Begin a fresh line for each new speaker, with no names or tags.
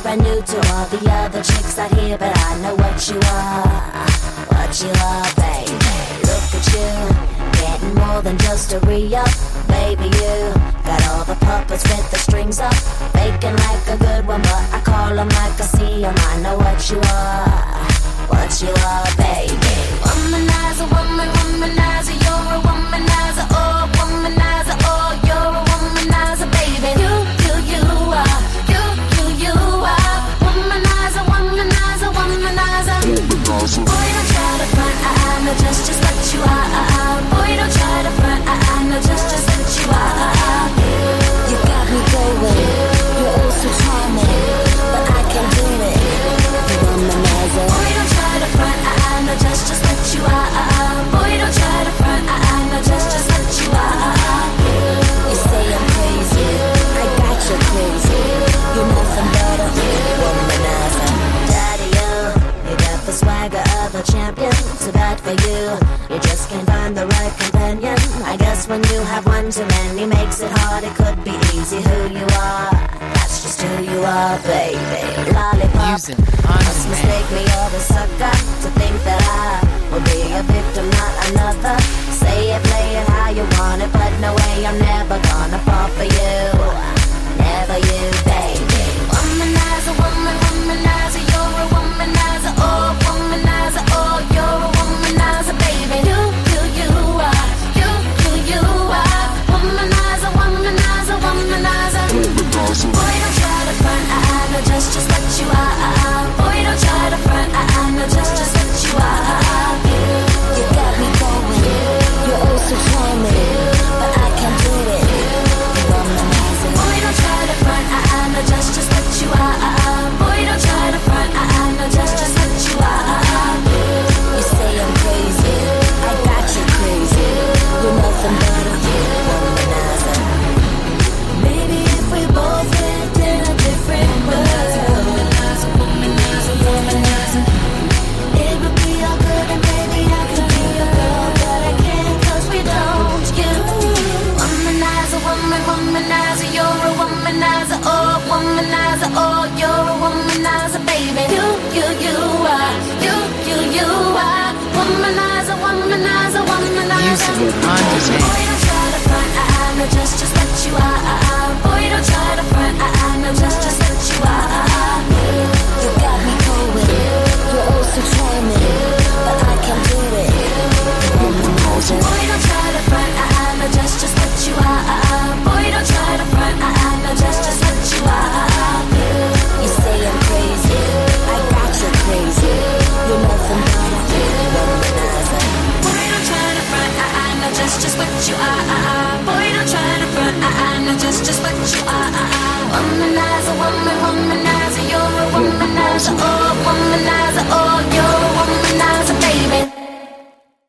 brand new to all the other chicks out here, but I know what you are, baby. Look at you, getting more than just a re-up. Baby, you got all the puppets with the strings up, faking like a good one, but I call them like I see them. I know what you are, baby. Womanizer, womanizer, you're a womanizer, oh, womanizer, oh, you're a womanizer, baby. You are, you are, womanizer, womanizer, womanizer. Boy, don't try to front, I know just what you are. Boy, don't try to front, I know just what you are. You got me going, you're all so charming, but I can't do it. You womanizer. Boy, don't try to front, I know just what you are. Boy, don't try to front, I know just what you are. You say I'm crazy, I got you crazy. You're nothing but a womanizer. Daddy, you got the swagger of a champion. Too bad for you, you just can't find the right companion. I guess when you have one too many makes it hard. It could be easy who you are. That's just who you are, baby. Lollipop, must mistake me or the sucker to think that I will be a victim, not another. Say it, play it.